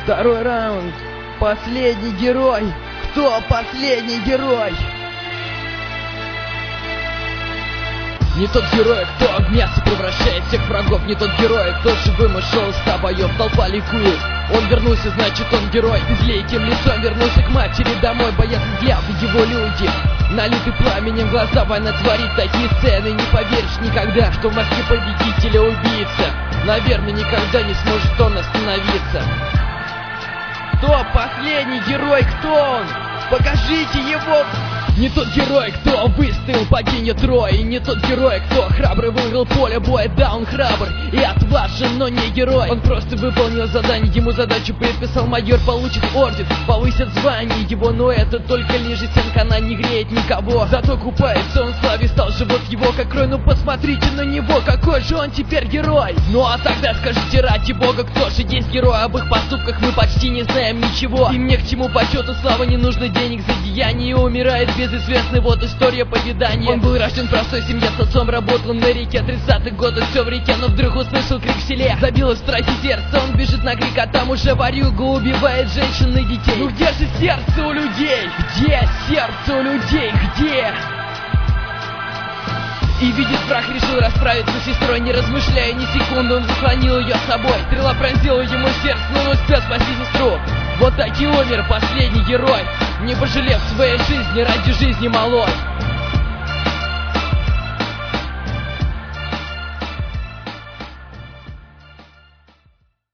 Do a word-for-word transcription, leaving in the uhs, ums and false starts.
Второй раунд. Последний герой. Кто последний герой? Не тот герой, кто в мясо превращает всех врагов. Не тот герой, кто живым ушел с боев. Толпа ликует, он вернулся, значит он герой. Злейким лицом вернулся к матери домой. Боятся взгляд его люди, налиты пламенем глаза. Война творит такие сцены. Не поверишь никогда, что в маске победителя убийца. Наверное, никогда не сможет он остановиться. Кто последний герой? Кто он? Покажите его! Не тот герой, кто выстоял падение Трои. Не тот герой, кто храбро выиграл поле боя. Да, он храбр и отважен, но не герой. Он просто выполнил задание, ему задачу предписал майор. Получит орден, повысит звание его. Но это только лишь стенка, она не греет никого. Зато купается он в славе, стал живот его как крой. Ну посмотрите на него, какой же он теперь герой. Ну а тогда скажите ради бога, кто же есть герой? Об их поступках мы почти не знаем ничего. И мне к чему почету, слава, не нужно денег за деяние. Умирает без известный, вот история повидания. Он был рожден в простой семье, с отцом работал на реке. Тридцатых годов все в реке, но вдруг услышал крик в селе. Забилось в страхе сердце, он бежит на крик, а там уже ворюга убивает женщин и детей. Ну где же сердце у людей? Где сердце у людей? Где? И видит враг, решил расправиться с сестрой. Не размышляя ни секунды, он заслонил ее собой. Стрела пронзила ему сердце, но он успел спасти сестру. Вот так и умер последний герой, не пожалев своей жизни ради жизни малой.